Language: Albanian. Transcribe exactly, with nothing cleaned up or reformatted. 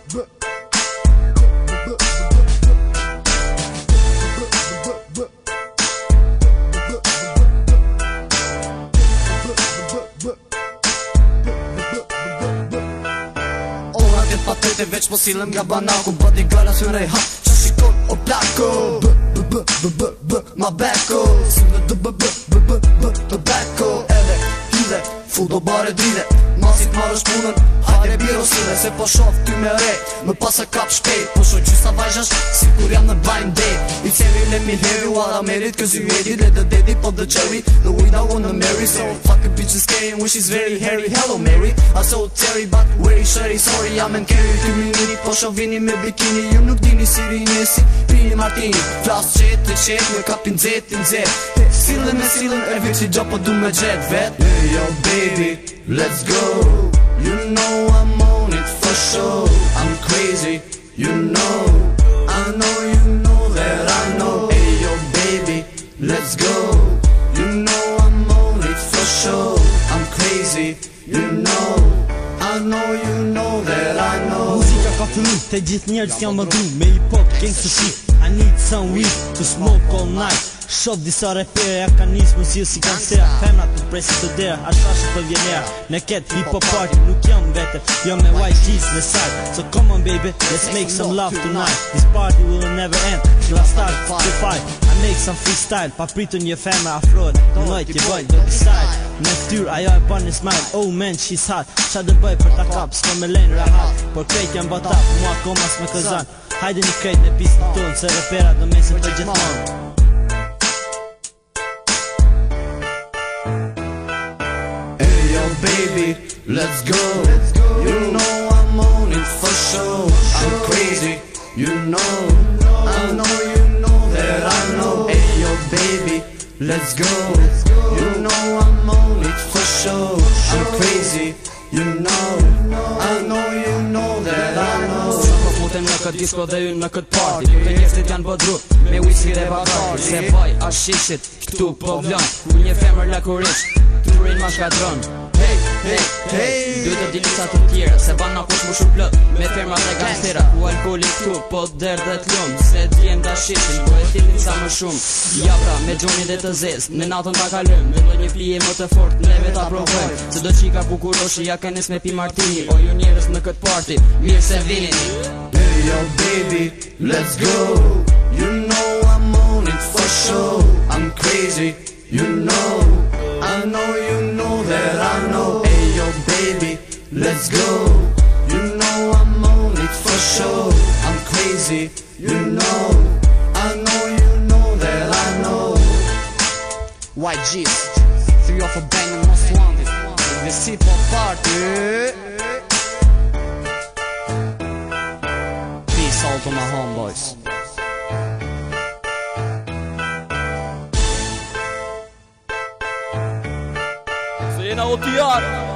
Patete veç po silëm nga banaku Bodyguarda së rej hap që shikon o plako B, b, b, b, b, b, ma beko Sënë dë b, b, b, b, b, b, beko Edhe, hile, fu do bare dride Masit marrësh punën, hajre biro sile Se po shof ty me re, më pasa kap shpejt Po shoj qysa vajzhash, si kur jam në blind date I ceri let me hear you while I made it Cause you hate it, let the daddy pop the cherry The weed I wanna marry, so fuck a bitch is scary When she's very hairy, hello Mary I so Terry, but very sherry, sorry I'm in carry Ty minini, po shovini me bikini Ju nuk dini si rinje si pini martini Flas qet të qet, me kapin zet, in zet Silën me silën, e vik si gjo po du me gjet vet Hey yo baby, let's go You know I'm on it for sure I'm crazy, you know I know you know that I know Hey yo baby, let's go You know I'm on it for sure I'm crazy, you know I know you know that I know Muzika ka fillu, te gjithë njerës jam bëndru Me hip-hop, gangsta shit I need some weed to smoke all night Shof disa repere, ja ka nis mësirë si kansera Femra të presi të dera, ashta shë të vjenera Në ket hip-hop party, nuk jam vete Jam me Y G's në side So come on baby, let's make some love tonight This party will never end, till I start to fight I make some freestyle, pa pritu një femra afrohet Në nojt je bëj, do decide Në ftyr, ajo e ban një smile Oh man, she's hot Qa dë bëj për ta kap, s'ko me lejnë rahat Por krejt jam batap, mua koma s'me këzan Hajde një krejt në pisën tonë Se repera do mesin për gjithmonë Baby, let's go. You know I'm on it for sure I'm crazy, you know I know you know that I know Hey yo baby, let's go You know I'm on it for sure I'm crazy, you know I know you know that I know Po futem në këtë disco dhe unë në këtë party Këtë njerëzit janë bëdru me whisky dhe bakardi Se vaj a shishit, këtu po vlon Ku një femër lakurish, turin ma shkadron Hey, hey, hey Duhet të dini sa të tjera Se bana kush mu shumë plët Me ferma dhe gangstera Ku alkoholin këtu po der dhe t'lum Se djem da shishin Po e titin sa më shumë Ja pra me gjoni dhe të zez Në natën ta kalëm Me do një plije më të fort Neve ta provojm Se do qika bukuroshi Ja ka nes me pi martini O ju njerës në këtë party Mirë se vinin Hey yo baby, let's go You know I'm on it for sure I'm crazy, you know I know you know that I know Hey yo baby, let's go You know I'm on it for sure I'm crazy, you know I know you know that I know Y G's Three of a bang and most wanted This hip-hop party Peace all to my homeboys Se jena o tjarë